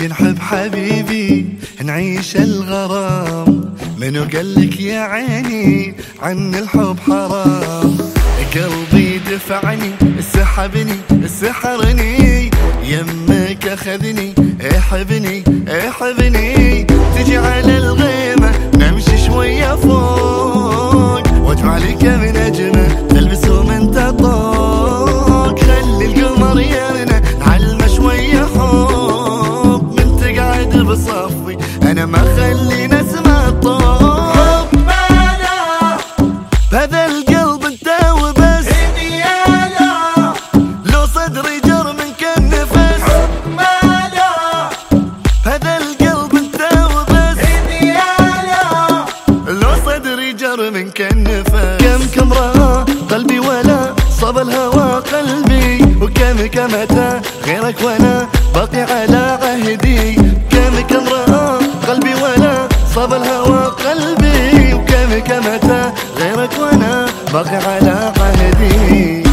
تجي نحب حبيبي نعيش الغرام. منو قالك يا عيني عن الحب حرام؟ قلبي دفعني سحبني سحرني، يمك اخذني احبني احبني. تجي على الغيمة نمشي شوية فوق، واجمع لي كم نجمة تلبسهم انت طوق. خلي القمر يرنا نعلمه شوية حب، من تقعد بصفي انا ما خلي نسمة طوب. بهذا القلب انت وبس، لو صدري جر من كان نفس. بهذا القلب انت وبس، لو صدري جر من كان نفس. كم رأى قلبي ولا صاب الهوى قلبي، وكم أتى غيرك وانا باقي على عهدي. كم رأى قلبي ولا صاب الهوى قلبي، وكم أتى غيرك وانا باقي على عهدي.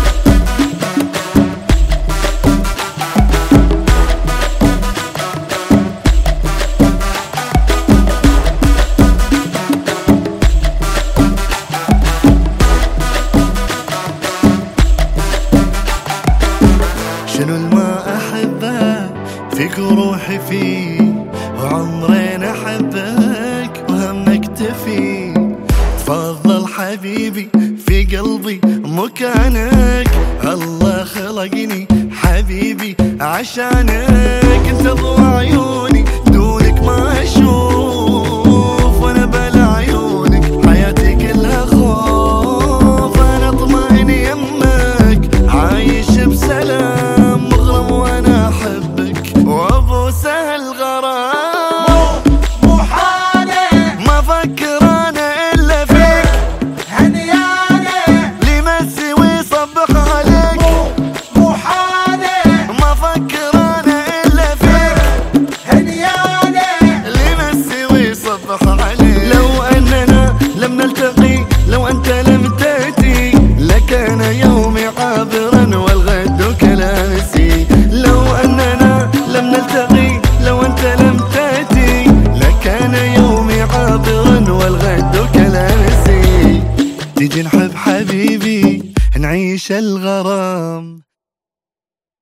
شنو الما احبه فيك وروحي فيه، وعمرين احبك وهمك تفي. تفضل حبيبي في قلبي مكانك، الله خلقني حبيبي عشانك. انت ضوء عيوني دونك ما اشوف، وانا بلا عيونك حياتي كلها خوف. انا اطمئن يمك عايش بسلام، مغرم وانا احبك وابو سهل غرام. مو حالي ما افكر انا الا فيك، هنيالي ليمسي ويصبح عليك. مو حالي ما افكر انا الا فيك، هنيالي ليمسي ويصبح عليك. لو اننا لم نلتقي، لو انت لم تاتي، لكان يومي عابرا والغد كلامسي. لو اننا لم نلتقي، لو انت لم تاتي، لكان يومي عابرا والغد كلامسي. تيجي نحب حبيبي نعيش الغرام.